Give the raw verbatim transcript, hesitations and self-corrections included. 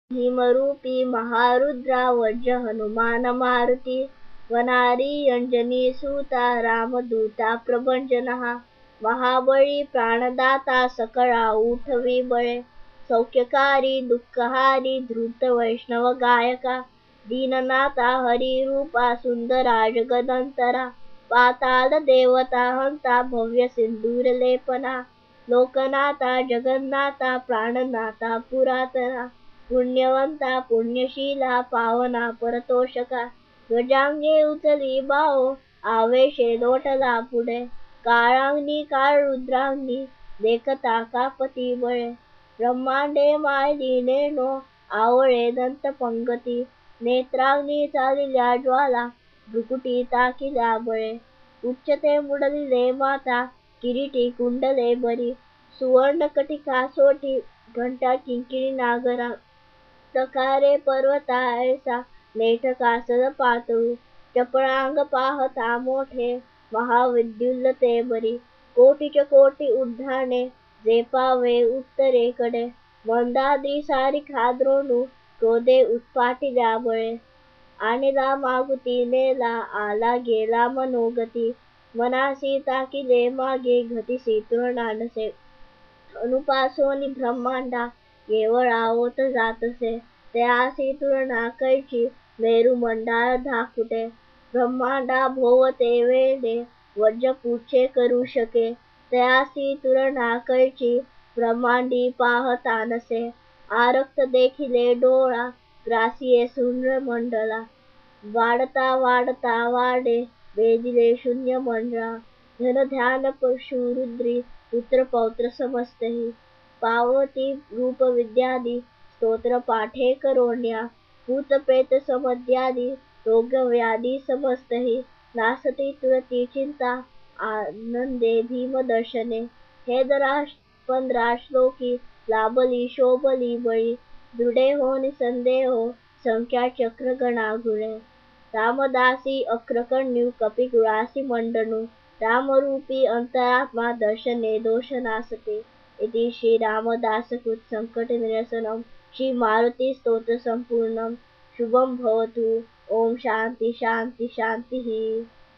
भीमरूपी महारुद्रा वज्र हनुमान मारुती वनारी अंजनी सुता रामदूता प्रभंजनः महाबळी प्राणदाता सकळा उठवी बळे सौख्यकारी दुःखहारी धृत वैष्णव गायका दीननाथा हरिरूपा सुंदरा जगदंतरा पाताल देवता हंता भव्य सिंदूर लेपना लोकनाथा जगन्नाथा प्राणनाथा पुरातना पुण्यवंता पुण्यशीला पावना परतोषका गजांगे उचली बाओ आवेशे लोटला पुढे काळांनी काळ रुद्रांनी देखता कापती बळे ब्रह्मांडे मायली नेनो आवळे दंत पंगती नेत्रांनी चालिल्या ज्वाला भ्रुकुटी ताकिल्या बळे उच्चते मुडलिले माता किरीटी कुंडले बरी सुवर्ण कटिका सोटी घंटा किंकिणी नागरा तकारे पर्वता ऐसा नेठ कासद पातळू चपळांग पाहता मोठे महाविद्युल्ल ते बरी कोटीच्या कोटी उड्डाणे जे पावे उत्तरेकडे मंदाद्री सारिखा द्रोणू क्रोधे उत्पाटिल्या बळे आणला मागुती नेला आला गेला मनोगती मनासी ताकिले मागे घटिसी तृणानसे अनुपासोनी ब्रह्मांडा केवळ आवत जातसे त्यासी तुलना कैची मेरू मंडाळ धाकुटे ब्रह्मांडा भोवते वेडे वज्र पुच्छे करू शके त्यासी तुलना कैची ब्रह्मांडी पाहता नसे आरक्त देखिले डोळा ग्रासिये शून्य मंडला वाढता वाढता वाढे वेदिले शून्य मंडळा धन ध्यान पशु रुद्री पुत्र पौत्र समस्तही पावती रूप विद्यादी स्तोत्र पाठे करोण्या भूत प्रेत समद्यादी रोग व्याधी समस्तही नासती तुरती चिंता आनंदे भीम दर्शने हे दराश पंधरा श्लोकी लाभली शोभली बळी दृढे हो निसंदेहो संख्या चक्र गणागुळे रामदासी अक्रकण्यू कपिकुळासी मंडनू रामरूपी अंतरात्मा दर्शने दोष नासते इति श्री रामदासकृत संकट निरसनम श्री मारुती स्तोत्र संपूर्णम शुभम भवतु ओम शांति शांति शांति।